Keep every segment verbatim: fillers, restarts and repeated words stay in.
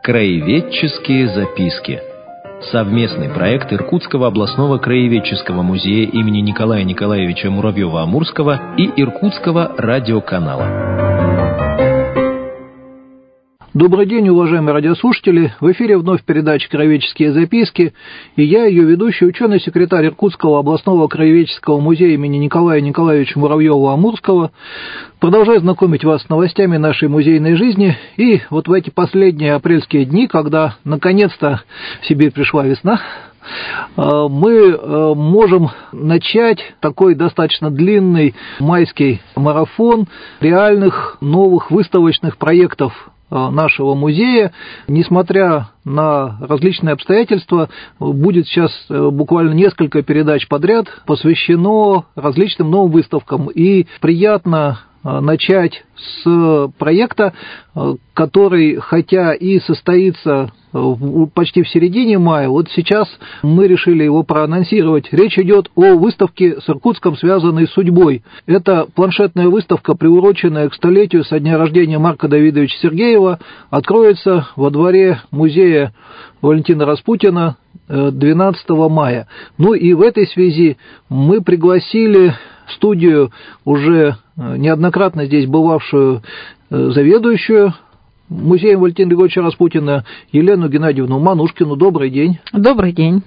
Краеведческие записки. Совместный проект Иркутского областного краеведческого музея имени Николая Николаевича Муравьева-Амурского и Иркутского радиоканала. Добрый день, уважаемые радиослушатели! В эфире вновь передача «Краеведческие записки», и я, ее ведущий, ученый-секретарь Иркутского областного краеведческого музея имени Николая Николаевича Муравьева-Амурского. Продолжаю знакомить вас с новостями нашей музейной жизни, и вот в эти последние апрельские дни, когда наконец-то в Сибирь пришла весна, мы можем начать такой достаточно длинный майский марафон реальных новых выставочных проектов нашего музея. Несмотря на различные обстоятельства, будет сейчас буквально несколько передач подряд посвящено различным новым выставкам. И приятно начать с проекта, который, хотя и состоится почти в середине мая, вот сейчас мы решили его проанонсировать. Речь идет о выставке с Иркутском, связанной с судьбой. Это планшетная выставка, приуроченная к столетию со дня рождения Марка Давидовича Сергеева, откроется во дворе музея Валентина Распутина двенадцатого мая. Ну и в этой связи мы пригласили в студию уже неоднократно здесь бывавшую заведующую музеем Валентина Григорьевича Распутина Елену Геннадьевну Манушкину. Добрый день. Добрый день.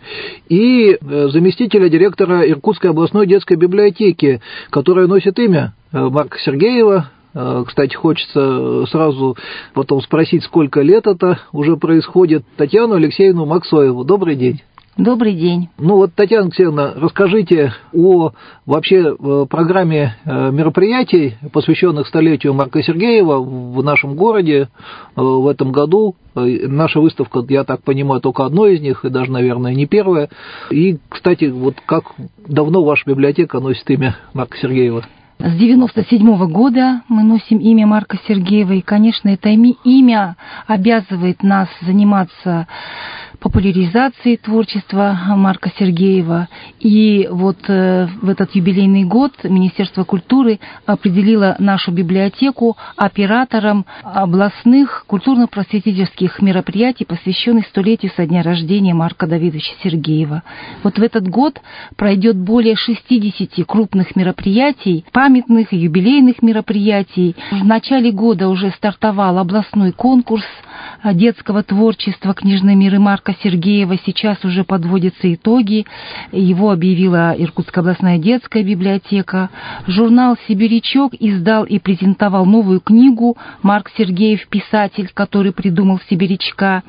И заместителя директора Иркутской областной детской библиотеки, которая носит имя Марка Сергеева. Кстати, хочется сразу потом спросить, сколько лет это уже происходит. Татьяну Алексеевну Максоеву. Добрый день. Добрый день. Ну вот, Татьяна Алексеевна, расскажите о вообще программе мероприятий, посвященных столетию Марка Сергеева в нашем городе в этом году. Наша выставка, я так понимаю, только одно из них, и даже, наверное, не первая. И, кстати, вот как давно ваша библиотека носит имя Марка Сергеева? С девяносто седьмого года мы носим имя Марка Сергеева, и, конечно, это имя обязывает нас заниматься популяризацией творчества Марка Сергеева. И вот э, в этот юбилейный год Министерство культуры определило нашу библиотеку оператором областных культурно-просветительских мероприятий, посвященных столетию со дня рождения Марка Давидовича Сергеева. Вот в этот год пройдет более шестидесяти крупных мероприятий, памятных и юбилейных мероприятий. В начале года уже стартовал областной конкурс детского творчества «Книжные миры» Марка Сергеева. Сейчас уже подводятся итоги. Его объявила Иркутская областная детская библиотека. Журнал «Сибирячок» издал и презентовал новую книгу «Марк Сергеев. Писатель, который придумал сибирячка».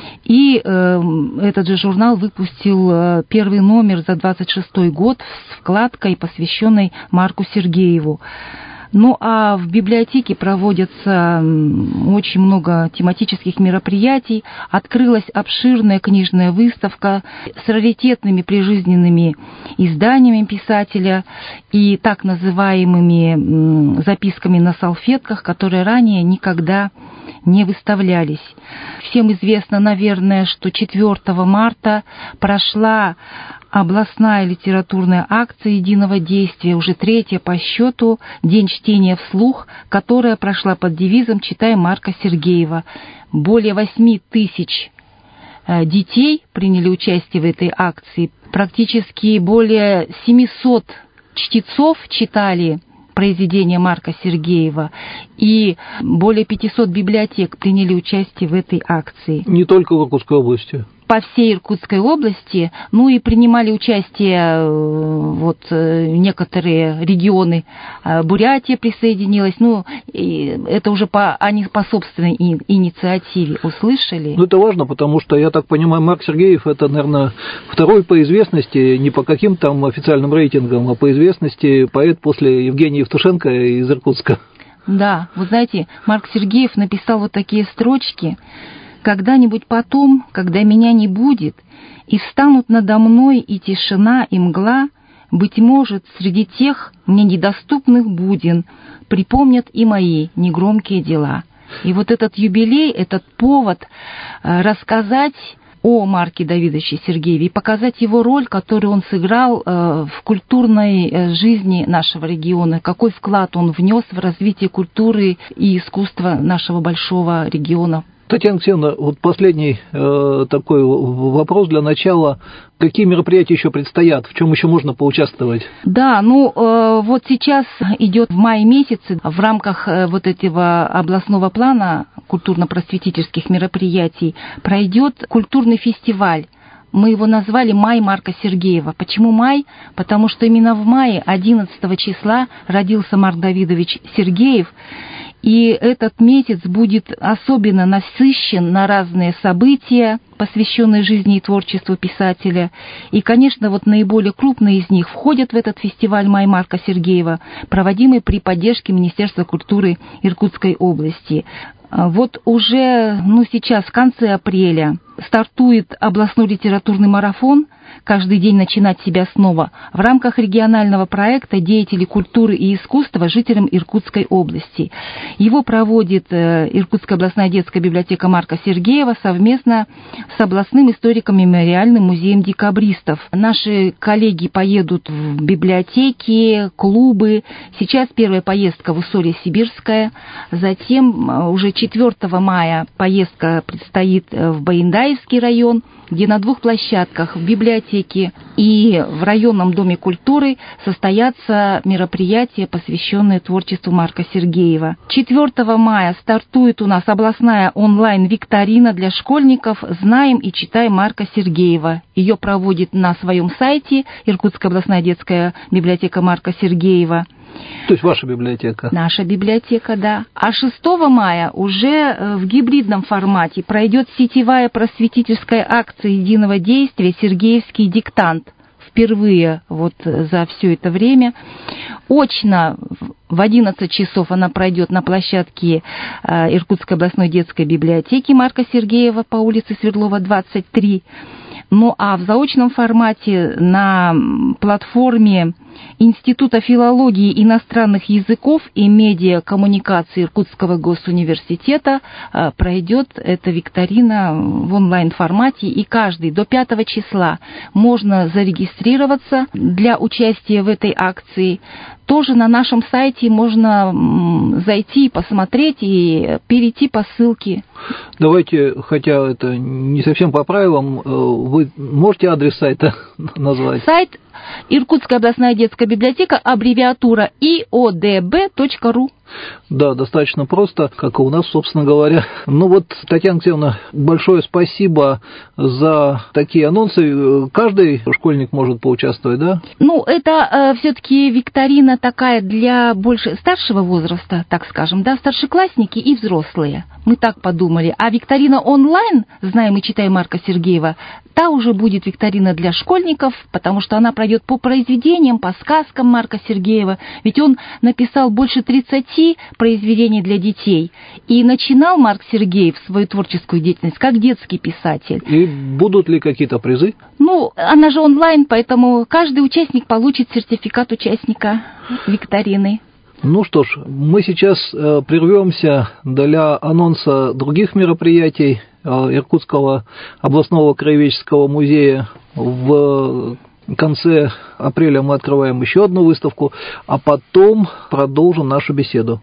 И э, этот же журнал выпустил э, первый номер за двадцать шестой год с вкладкой, посвященной Марку Сергееву. Ну а в библиотеке проводятся очень много тематических мероприятий. Открылась обширная книжная выставка с раритетными прижизненными изданиями писателя и так называемыми записками на салфетках, которые ранее никогда не выставлялись. Всем известно, наверное, что четвёртого марта прошла областная литературная акция единого действия, уже третья по счету, День чтения вслух, которая прошла под девизом «Читай Марка Сергеева». Более восьми тысяч детей приняли участие в этой акции. Практически более семисот чтецов читали произведения Марка Сергеева, и более пятисот библиотек приняли участие в этой акции. Не только в Иркутской области. По всей Иркутской области, ну и принимали участие вот некоторые регионы. Бурятия присоединилась, ну это уже по, они по собственной инициативе услышали. Ну это важно, потому что, я так понимаю, Марк Сергеев это, наверное, второй по известности, не по каким там официальным рейтингам, а по известности поэт после Евгения Евтушенко из Иркутска. Да, вы знаете, Марк Сергеев написал вот такие строчки: «Когда-нибудь потом, когда меня не будет, и встанут надо мной и тишина, и мгла, быть может, среди тех мне недоступных буден припомнят и мои негромкие дела». И вот этот юбилей, этот повод рассказать о Марке Давидовиче Сергееве и показать его роль, которую он сыграл в культурной жизни нашего региона, какой вклад он внес в развитие культуры и искусства нашего большого региона. Татьяна Алексеевна, вот последний э, такой вопрос для начала. Какие мероприятия еще предстоят? В чем еще можно поучаствовать? Да, ну э, вот сейчас идет в мае месяце в рамках э, вот этого областного плана культурно-просветительских мероприятий пройдет культурный фестиваль. Мы его назвали «Май Марка Сергеева». Почему май? Потому что именно в мае, одиннадцатого числа, родился Марк Давидович Сергеев. И этот месяц будет особенно насыщен на разные события, посвященные жизни и творчеству писателя. И, конечно, вот наиболее крупные из них входят в этот фестиваль «Май Марка Сергеева», проводимый при поддержке Министерства культуры Иркутской области. Вот уже, ну, сейчас, в конце апреля, стартует областной литературный марафон «Каждый день начинать себя снова» в рамках регионального проекта «Деятели культуры и искусства жителям Иркутской области». Его проводит Иркутская областная детская библиотека Марка Сергеева совместно с областным историко-мемориальным музеем декабристов. Наши коллеги поедут в библиотеки, клубы. Сейчас первая поездка в Усолье-Сибирское, затем уже четвёртого мая поездка предстоит в Баиндаевский район, где на двух площадках, в библиотеке и в районном доме культуры, состоятся мероприятия, посвященные творчеству Марка Сергеева. четвёртого мая стартует у нас областная онлайн-викторина для школьников «Знаем и читаем Марка Сергеева». Ее проводит на своем сайте Иркутская областная детская библиотека Марка Сергеева. То есть ваша библиотека? Наша библиотека, да. А шестого мая уже в гибридном формате пройдет сетевая просветительская акция единого действия «Сергеевский диктант». Впервые вот за все это время. Очно в одиннадцать часов она пройдет на площадке Иркутской областной детской библиотеки Марка Сергеева по улице Свердлова, двадцать три. Ну а в заочном формате на платформе Института филологии иностранных языков и медиакоммуникации Иркутского госуниверситета пройдет эта викторина в онлайн-формате, и каждый до пятого числа можно зарегистрироваться для участия в этой акции. Тоже на нашем сайте можно зайти и посмотреть, и перейти по ссылке. Давайте, хотя это не совсем по правилам, вы можете адрес сайта назвать? Сайт Иркутская областная детская библиотека, аббревиатура и о дэ бэ точка ру. Да, достаточно просто, как и у нас, собственно говоря. Ну вот, Татьяна Алексеевна, большое спасибо за такие анонсы. Каждый школьник может поучаствовать, да? Ну, это э, все-таки викторина такая для больше старшего возраста, так скажем, да, старшеклассники и взрослые. Мы так подумали. А викторина онлайн, знаем и читаем Марка Сергеева, та уже будет викторина для школьников, потому что она пройдет по произведениям, по сказкам Марка Сергеева. Ведь он написал больше тридцати произведений для детей. И начинал Марк Сергеев свою творческую деятельность как детский писатель. И будут ли какие-то призы? Ну, она же онлайн, поэтому каждый участник получит сертификат участника викторины. Ну что ж, мы сейчас прервемся для анонса других мероприятий Иркутского областного краеведческого музея. В конце апреля мы открываем еще одну выставку, а потом продолжим нашу беседу.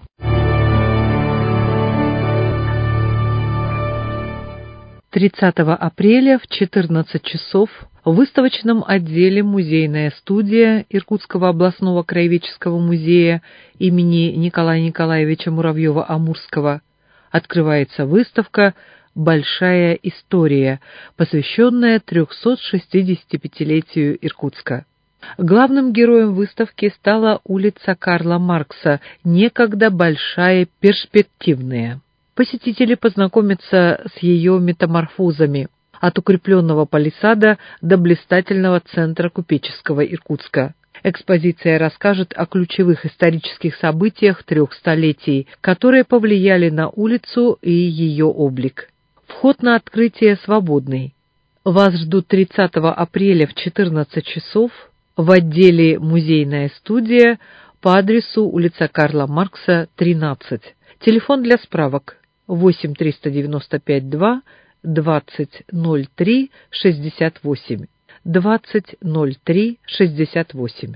тридцатого апреля в четырнадцать часов в выставочном отделе «Музейная студия» Иркутского областного краеведческого музея имени Николая Николаевича Муравьева-Амурского открывается выставка «Большая история», посвященная трехсот-шестидесятипятилетию Иркутска. Главным героем выставки стала улица Карла Маркса, некогда большая, перспективная. Посетители познакомятся с ее метаморфозами, от укрепленного палисада до блистательного центра купеческого Иркутска. Экспозиция расскажет о ключевых исторических событиях трех столетий, которые повлияли на улицу и ее облик. Вход на открытие свободный. Вас ждут тридцатого апреля в четырнадцать часов в отделе «Музейная студия» по адресу улица Карла Маркса, тринадцать. Телефон для справок восемь триста девяносто пять два двадцать ноль три шестьдесят восемь. двадцать ноль три шестьдесят восемь.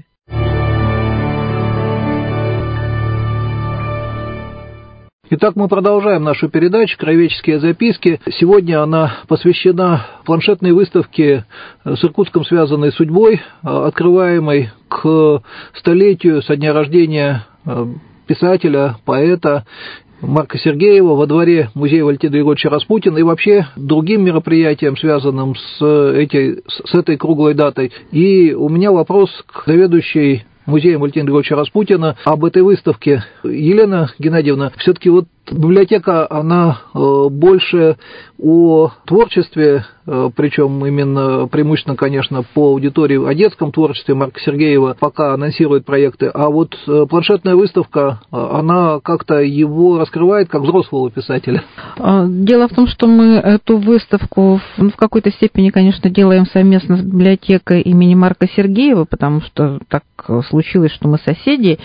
Итак, мы продолжаем нашу передачу «Краеведческие записки». Сегодня она посвящена планшетной выставке с Иркутском связанной судьбой, открываемой к столетию со дня рождения писателя, поэта Марка Сергеева во дворе музея Валентина Григорьевича Распутина и вообще другим мероприятиям, связанным с, этой, с этой круглой датой. И у меня вопрос к заведующей музеем Валентина Григорьевича Распутина об этой выставке. Елена Геннадьевна, все-таки вот библиотека, она больше о творчестве, причем именно преимущественно, конечно, по аудитории о детском творчестве Марка Сергеева, пока анонсирует проекты, а вот планшетная выставка, она как-то его раскрывает как взрослого писателя. Дело в том, что мы эту выставку в какой-то степени, конечно, делаем совместно с библиотекой имени Марка Сергеева, потому что так случилось, что мы соседи,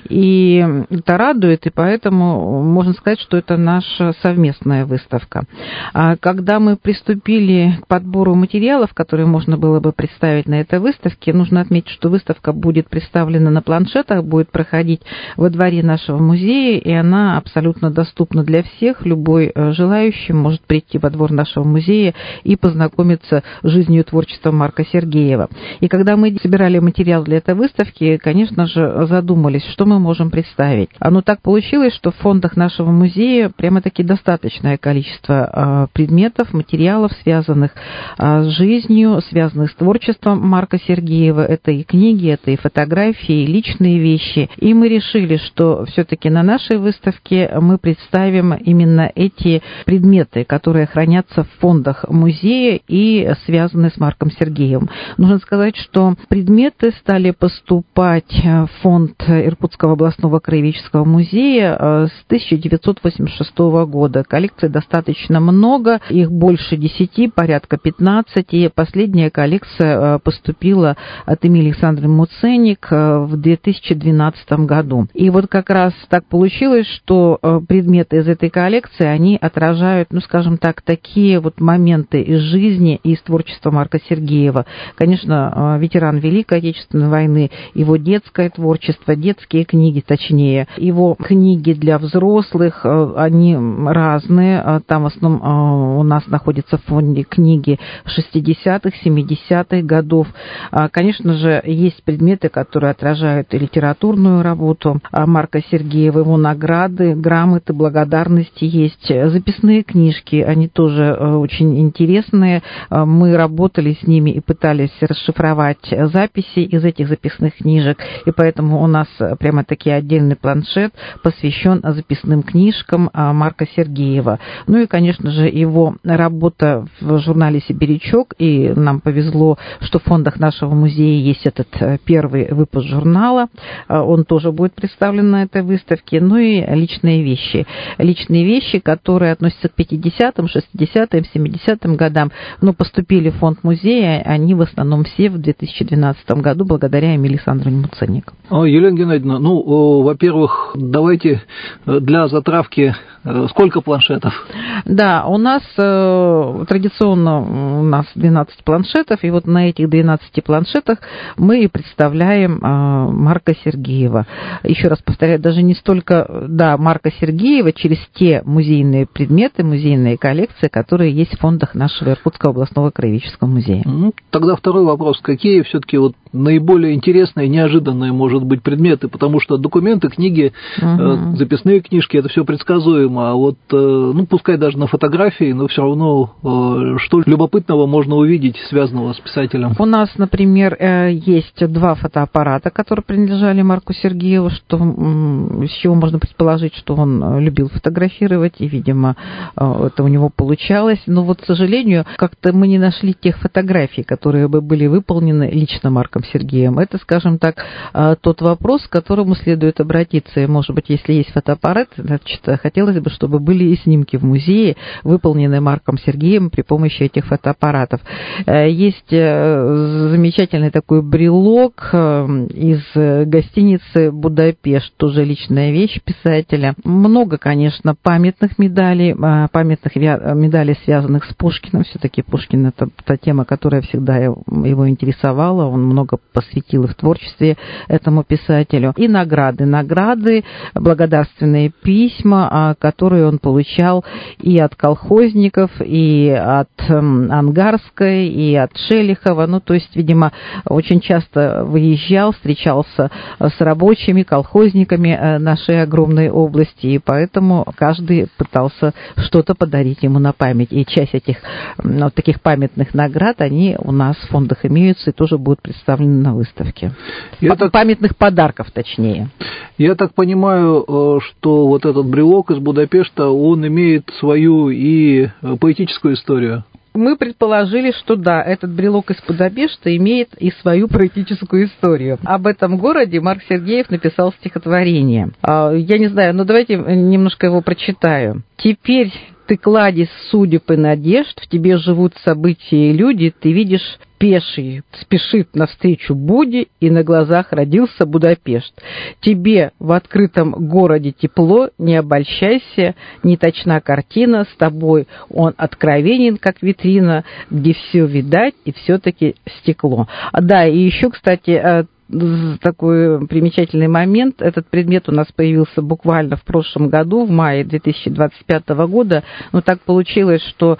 и это радует, и поэтому можно сказать, что это наша совместная выставка. Когда мы приступили к подбору материалов, которые можно было бы представить на этой выставке, нужно отметить, что выставка будет представлена на планшетах, будет проходить во дворе нашего музея, и она абсолютно доступна для всех. Любой желающий может прийти во двор нашего музея и познакомиться с жизнью и творчеством Марка Сергеева. И когда мы собирали материал для этой выставки, конечно же, задумались, что мы можем представить. Оно так получилось, что в фондах нашего музея прямо-таки достаточное количество предметов, материалов, связанных с жизнью, связанных с творчеством Марка Сергеева. Это и книги, это и фотографии, и личные вещи. И мы решили, что все-таки на нашей выставке мы представим именно эти предметы, которые хранятся в фондах музея и связаны с Марком Сергеевым. Нужно сказать, что предметы стали поступать в фонд Иркутского областного краеведческого музея с тысяча девятьсот восемьдесят шестого года. Коллекций достаточно много, их больше десяти, порядка пятнадцати. Последняя коллекция поступила от Эмилии Александровны Муценник в две тысячи двенадцатом году. И вот как раз так получилось, что предметы из этой коллекции, они отражают, ну, скажем так, такие вот моменты из жизни и из творчества Марка Сергеева. Конечно, ветеран Великой Отечественной войны, его детское творчество, детские книги, точнее, его книги для взрослых, они разные. Там в основном у нас находятся в фонде книги шестидесятых, семидесятых годов. Конечно же, есть предметы, которые отражают и литературную работу Марка Сергеева, его награды, грамоты, благодарности есть. Записные книжки, они тоже очень интересные. Мы работали с ними и пытались расшифровать записи из этих записных книжек, и поэтому у нас прямо-таки отдельный планшет посвящен записным книжкам Марка Сергеева. Ну и, конечно же, его работа в журнале «Сибирячок», и нам повезло, что в фондах нашего музея есть этот первый выпуск журнала, он тоже будет представлен на этой выставке. Ну и личные вещи. Личные вещи, которые относятся к пятидесятым, шестидесятым, семидесятым годам, но поступили в фонд музея, они в основном все в две тысячи двенадцатом году благодаря Эмилии Александровне Муценник. Елена Геннадьевна, ну, во-первых, давайте для затравки, сколько планшетов? Да, у нас э, традиционно у нас двенадцать планшетов, и вот на этих двенадцати планшетах мы и представляем э, Марка Сергеева. Еще раз повторяю, даже не столько, да, Марка Сергеева, через те музейные предметы, музейные коллекции, которые есть в фондах нашего Иркутского областного краеведческого музея. Ну, тогда второй вопрос. Какие все-таки вот наиболее интересные, неожиданные, может быть, предметы? Потому что документы, книги, угу. э, записные книжки, это все предсказуемо, а вот, э, ну, пускай даже на фотографии, но все равно э, что любопытного можно увидеть, связанного с писателем? У нас, например, э, есть два фотоаппарата, которые принадлежали Марку Сергееву, что, э, с чего можно предположить, что он любил фотографировать, и, видимо, э, это у него получалось. Но вот, к сожалению, как-то мы не нашли тех фотографий, которые бы были выполнены лично Марком Сергеевым. Это, скажем так, тот вопрос, к которому следует обратиться. И, может быть, если есть фотоаппарат, значит, хотелось бы, чтобы были и снимки в музее, выполненные Марком Сергеевым при помощи этих фотоаппаратов. Есть замечательный такой брелок из гостиницы «Будапешт», тоже личная вещь писателя. Много, конечно, памятных медалей, памятных медалей, связанных с Пушкиным. Все-таки Пушкин — это та тема, которая всегда его интересовала. Он много много посвятила в творчестве этому писателю. И награды, награды, благодарственные письма, которые он получал и от колхозников, и от Ангарской, и от Шелихова. Ну, то есть, видимо, очень часто выезжал, встречался с рабочими, колхозниками нашей огромной области, и поэтому каждый пытался что-то подарить ему на память. И часть этих вот таких памятных наград, они у нас в фондах имеются и тоже будут представлены на выставке. Я так... Памятных подарков, точнее. Я так понимаю, что вот этот брелок из Будапешта, он имеет свою и поэтическую историю. Мы предположили, что да, этот брелок из Будапешта имеет и свою поэтическую историю. Об этом городе Марк Сергеев написал стихотворение. Я не знаю, но давайте немножко его прочитаю. «Теперь ты кладезь судеб и надежд, в тебе живут события и люди, ты видишь, пеший спешит навстречу буди, и на глазах родился Будапешт. Тебе в открытом городе тепло, не обольщайся, не точна картина, с тобой он откровенен, как витрина, где все видать и все-таки стекло». Да, и еще, кстати, такой примечательный момент. Этот предмет у нас появился буквально в прошлом году, в мае две тысячи двадцать пятого года. Но так получилось, что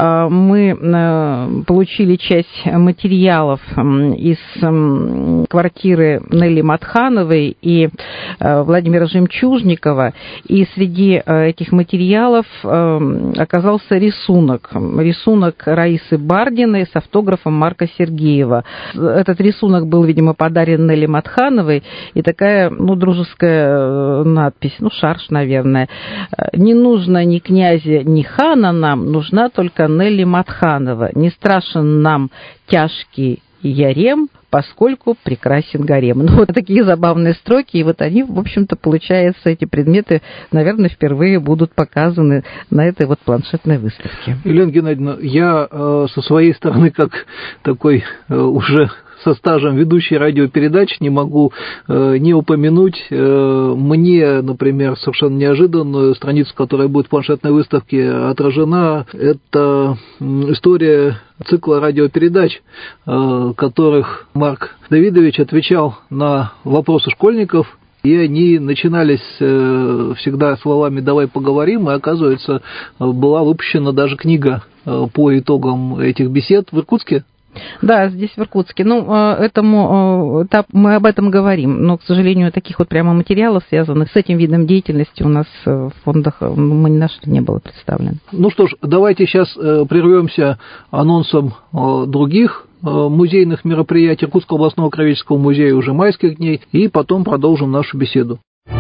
мы получили часть материалов из квартиры Нелли Матхановой и Владимира Жемчужникова, и среди этих материалов оказался рисунок. Рисунок Раисы Бардиной с автографом Марка Сергеева. Этот рисунок был, видимо, подарен Нелли Матхановой, и такая, ну, дружеская надпись, ну, шарж, наверное. «Не нужно ни князя, ни хана нам, нужна только Нелли Матханова. Не страшен нам тяжкий ярем, поскольку прекрасен гарем». Ну, вот такие забавные строки, и вот они, в общем-то, получается, эти предметы, наверное, впервые будут показаны на этой вот планшетной выставке. Елена Геннадьевна, я э, со своей стороны, как такой э, уже со стажем ведущей радиопередач, не могу э, не упомянуть э, мне, например, совершенно неожиданную страницу, которая будет в планшетной выставке отражена. Это история цикла радиопередач, э, которых Марк Давидович отвечал на вопросы школьников, и они начинались э, всегда словами «давай поговорим», и, оказывается, была выпущена даже книга э, по итогам этих бесед в Иркутске. Да, здесь в Иркутске. Ну, этому, мы об этом говорим, но, к сожалению, таких вот прямо материалов, связанных с этим видом деятельности, у нас в фондах мы ни на что не было представлено. Ну что ж, давайте сейчас прервемся анонсом других музейных мероприятий Иркутского областного краеведческого музея уже майских дней, и потом продолжим нашу беседу.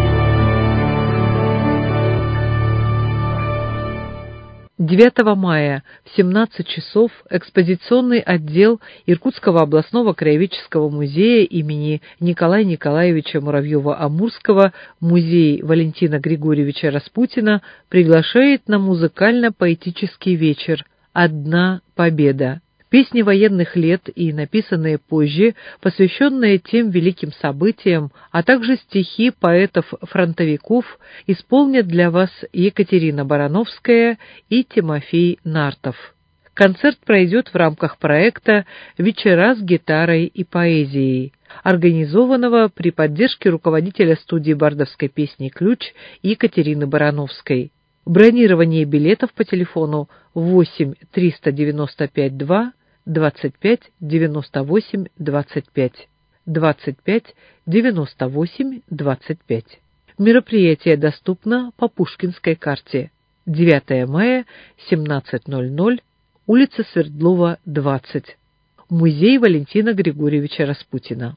девятого мая в семнадцать часов экспозиционный отдел Иркутского областного краеведческого музея имени Николая Николаевича Муравьева-Амурского, музей Валентина Григорьевича Распутина, приглашает на музыкально-поэтический вечер «Одна победа». Песни военных лет и написанные позже, посвященные тем великим событиям, а также стихи поэтов-фронтовиков, исполнят для вас Екатерина Барановская и Тимофей Нартов. Концерт пройдет в рамках проекта «Вечера с гитарой и поэзией», организованного при поддержке руководителя студии бардовской песни «Ключ» Екатерины Барановской. Бронирование билетов по телефону восемь триста девяносто пять два двадцать пять девяносто восемь двадцать пять двадцать пять девяносто восемь двадцать пять. Мероприятие доступно по Пушкинской карте. девятого мая, семнадцать ноль ноль, улица Свердлова, двадцать. Музей Валентина Григорьевича Распутина.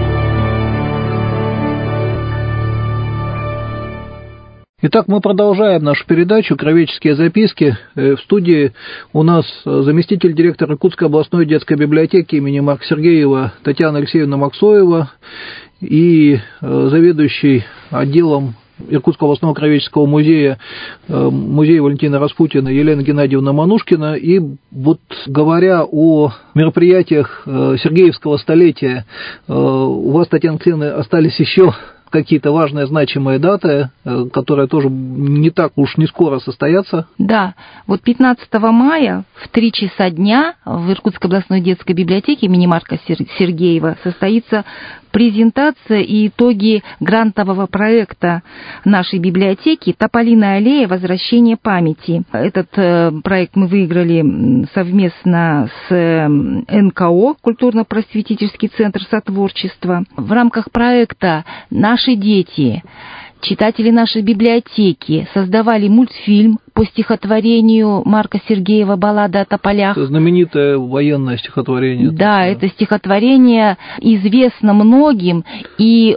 Итак, мы продолжаем нашу передачу «Краеведческие записки». В студии у нас заместитель директора Иркутской областной детской библиотеки имени Марка Сергеева Татьяна Алексеевна Максоева и заведующий отделом Иркутского областного краеведческого музея, музея Валентина Распутина Елена Геннадьевна Манушкина. И вот говоря о мероприятиях Сергеевского столетия, у вас, Татьяна Алексеевна, остались еще какие-то важные, значимые даты, которые тоже не так уж не скоро состоятся. Да, вот пятнадцатого мая в три часа дня в Иркутской областной детской библиотеке имени Марка Сергеева состоится презентация и итоги грантового проекта нашей библиотеки «Тополиная аллея. Возвращение памяти». Этот проект мы выиграли совместно с эн ка о, культурно-просветительский центр сотворчества. В рамках проекта наши дети, читатели нашей библиотеки создавали мультфильм по стихотворению Марка Сергеева «Баллада о тополях». Это знаменитое военное стихотворение. Да, это стихотворение известно многим, и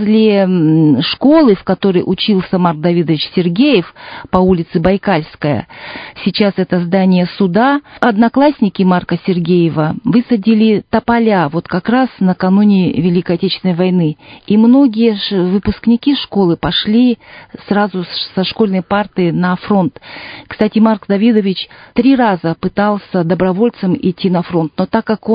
возле школы, в которой учился Марк Давидович Сергеев по улице Байкальская, сейчас это здание суда, одноклассники Марка Сергеева высадили тополя вот как раз накануне Великой Отечественной войны. И многие выпускники школы пошли сразу со школьной парты на фронт. Кстати, Марк Давидович три раза пытался добровольцем идти на фронт, но так как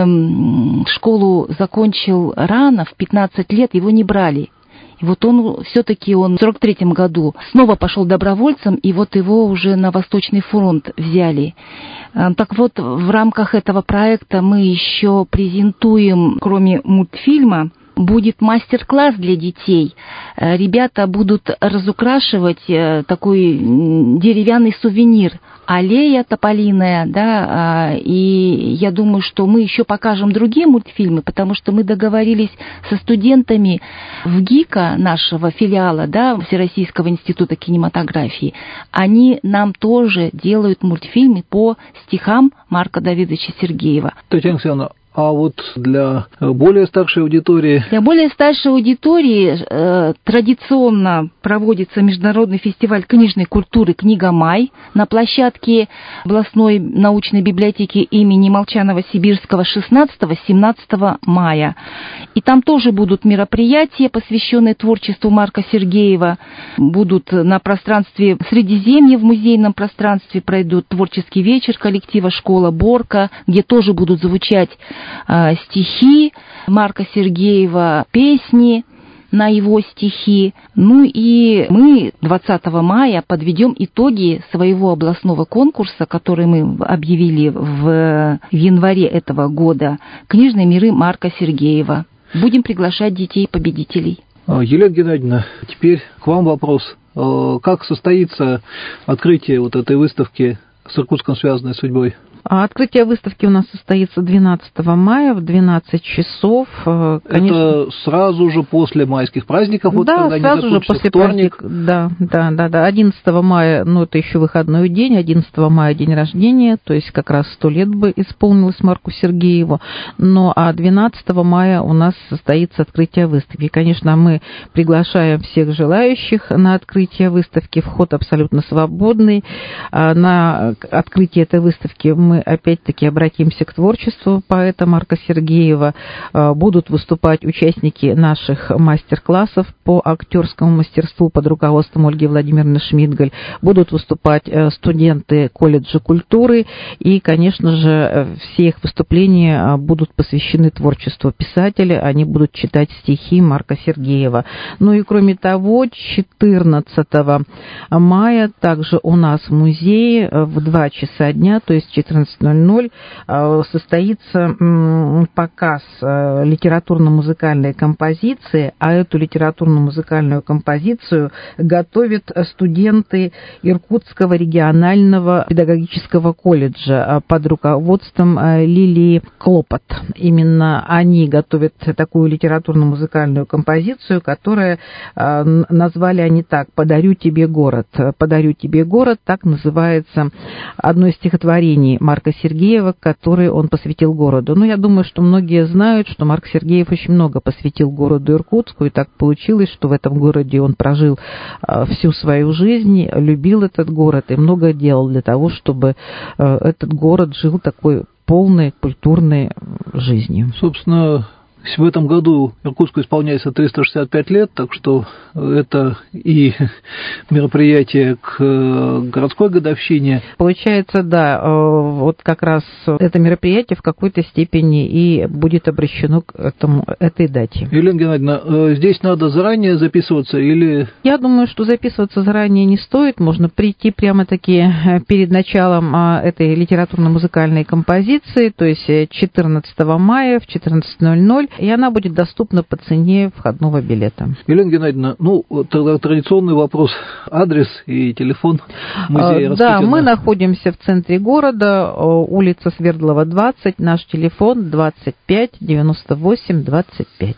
он школу закончил рано, в пятнадцать лет, его не брали. И вот он все-таки он в сорок третьем году снова пошел добровольцем, и вот его уже на Восточный фронт взяли. Так вот, в рамках этого проекта мы еще презентуем, кроме мультфильма, будет мастер-класс для детей. Ребята будут разукрашивать такой деревянный сувенир. Аллея тополиная, да, и я думаю, что мы еще покажем другие мультфильмы, потому что мы договорились со студентами в ГИКа, нашего филиала, да, Всероссийского института кинематографии. Они нам тоже делают мультфильмы по стихам Марка Давидовича Сергеева. Татьяна Алексеевна, а вот для более старшей аудитории? Для более старшей аудитории э, традиционно проводится международный фестиваль книжной культуры «Книга Май» на площадке областной научной библиотеки имени Молчанова-Сибирского шестнадцатого-семнадцатого мая. И там тоже будут мероприятия, посвященные творчеству Марка Сергеева. Будут на пространстве Средиземья, в музейном пространстве пройдут творческий вечер коллектива «Школа Борка», где тоже будут звучать стихи Марка Сергеева, песни на его стихи. Ну и мы двадцатого мая подведем итоги своего областного конкурса, который мы объявили в январе этого года, «Книжные миры Марка Сергеева». Будем приглашать детей-победителей. Елена Геннадьевна, теперь к вам вопрос. Как состоится открытие вот этой выставки с Иркутском связанной судьбой? Открытие выставки у нас состоится двенадцатого мая в двенадцать часов. Конечно, это сразу же после майских праздников? Вот, да, сразу же после вторник. праздника. Да, да, да, да. одиннадцатого мая, ну, это еще выходной день, одиннадцатого мая день рождения, то есть как раз сто лет бы исполнилось Марку Сергееву. Ну, а двенадцатого мая у нас состоится открытие выставки. Конечно, мы приглашаем всех желающих на открытие выставки. Вход абсолютно свободный. На открытие этой выставки мы Мы опять-таки обратимся к творчеству поэта Марка Сергеева. Будут выступать участники наших мастер-классов по актерскому мастерству под руководством Ольги Владимировны Шмидгаль. Будут выступать студенты колледжа культуры. И, конечно же, все их выступления будут посвящены творчеству писателя. Они будут читать стихи Марка Сергеева. Ну и, кроме того, четырнадцатого мая также у нас в музее в два часа дня, то есть четырнадцать ноль ноль, состоится показ литературно-музыкальной композиции, а эту литературно-музыкальную композицию готовят студенты Иркутского регионального педагогического колледжа под руководством Лилии Клопот. Именно они готовят такую литературно-музыкальную композицию, которую назвали они так: «Подарю тебе город». «Подарю тебе город» — так называется одно из стихотворений Марка Сергеева, который он посвятил городу. Ну, я думаю, что многие знают, что Марк Сергеев очень много посвятил городу Иркутску, и так получилось, что в этом городе он прожил всю свою жизнь, любил этот город и много делал для того, чтобы этот город жил такой полной культурной жизнью. Собственно, В этом году Иркутску исполняется триста шестьдесят пять лет, так что это и мероприятие к городской годовщине. Получается, да, вот как раз это мероприятие в какой-то степени и будет обращено к этому, этой дате. Елена Геннадьевна, здесь надо заранее записываться или... Я думаю, что записываться заранее не стоит. Можно прийти прямо-таки перед началом этой литературно-музыкальной композиции, то есть четырнадцатого мая в четырнадцать ноль ноль, и она будет доступна по цене входного билета. Елена Геннадьевна, ну, тогда традиционный вопрос. Адрес и телефон музея Распутина. Да, мы находимся в центре города, улица Свердлова, двадцать, наш телефон двадцать пять девяносто восемь двадцать пять.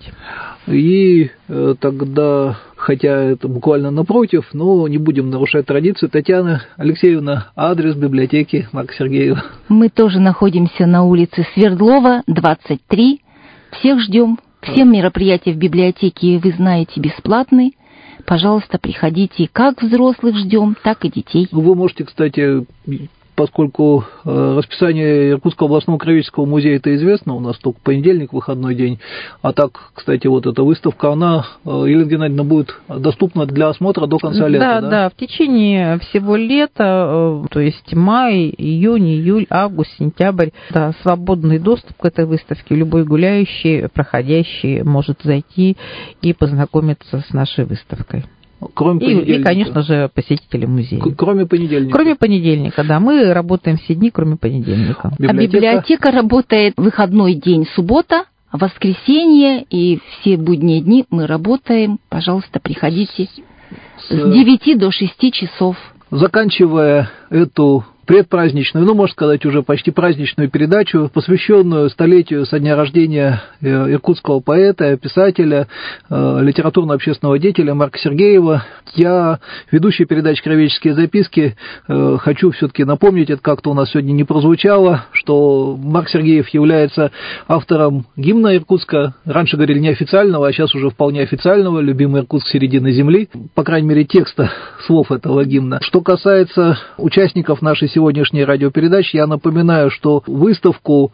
И э, тогда, хотя это буквально напротив, но не будем нарушать традицию, Татьяна Алексеевна, адрес библиотеки Марка Сергеева. Мы тоже находимся на улице Свердлова, двадцать три. Всех ждем. Все мероприятия в библиотеке, вы знаете, бесплатны. Пожалуйста, приходите. Как взрослых ждем, так и детей. Вы можете, кстати, поскольку расписание Иркутского областного краеведческого музея это известно, у нас только понедельник, выходной день, а так, кстати, вот эта выставка, она, Елена Геннадьевна, будет доступна для осмотра до конца лета, да? Да, да, в течение всего лета, то есть май, июнь, июль, август, сентябрь, да, свободный доступ к этой выставке, любой гуляющий, проходящий может зайти и познакомиться с нашей выставкой. Кроме и, и, конечно же, посетители музея. Кроме понедельника. Кроме понедельника, да. Мы работаем все дни, кроме понедельника. Библиотека? А библиотека работает выходной день, суббота, воскресенье и все будние дни мы работаем. Пожалуйста, приходите с, с девяти до шести часов. Заканчивая эту предпраздничную, ну, можно сказать, уже почти праздничную передачу, посвященную столетию со дня рождения иркутского поэта, писателя, литературно-общественного деятеля Марка Сергеева. Я, ведущий передачи «Краеведческие записки», хочу все-таки напомнить, это как-то у нас сегодня не прозвучало, что Марк Сергеев является автором гимна Иркутска, раньше говорили неофициального, а сейчас уже вполне официального, «Любимый Иркутск середины земли», по крайней мере, текста слов этого гимна. Что касается участников нашей сегодняшней радиопередачи, я напоминаю, что выставку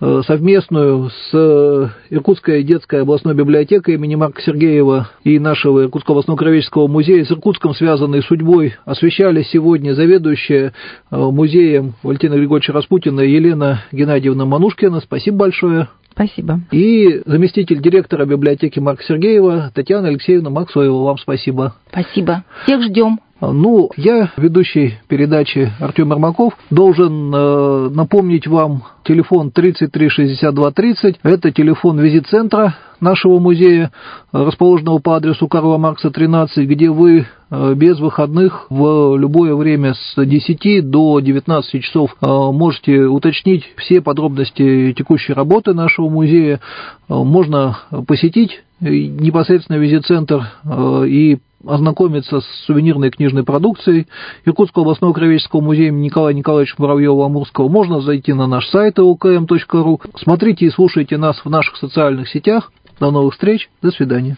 совместную с Иркутской детской областной библиотекой имени Марка Сергеева и нашего Иркутского областного краеведческого музея с Иркутском связанной судьбой освещали сегодня заведующая музеем Валентина Григорьевича Распутина Елена Геннадьевна Манушкина. Спасибо большое. Спасибо. И заместитель директора библиотеки Марка Сергеева Татьяна Алексеевна Максоева. Вам спасибо. Спасибо. Всех ждем. Ну, я, ведущий передачи Артем Ермаков, должен э, напомнить вам телефон тридцать три шестьдесят два тридцать. Это телефон визит-центра нашего музея, расположенного по адресу Карла Маркса, тринадцать, где вы э, без выходных в любое время с десяти до девятнадцати часов э, можете уточнить все подробности текущей работы нашего музея. Э, можно посетить непосредственно визит-центр э, и ознакомиться с сувенирной книжной продукцией Иркутского областного краеведческого музея имени Николая Николаевича Муравьева-Амурского. Можно зайти на наш сайт эл ка эм точка ру. Смотрите и слушайте нас в наших социальных сетях. До новых встреч. До свидания.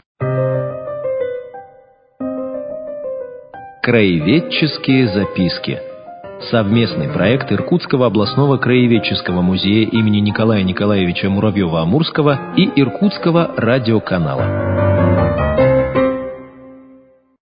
Краеведческие записки. Совместный проект Иркутского областного краеведческого музея имени Николая Николаевича Муравьева-Амурского и Иркутского радиоканала.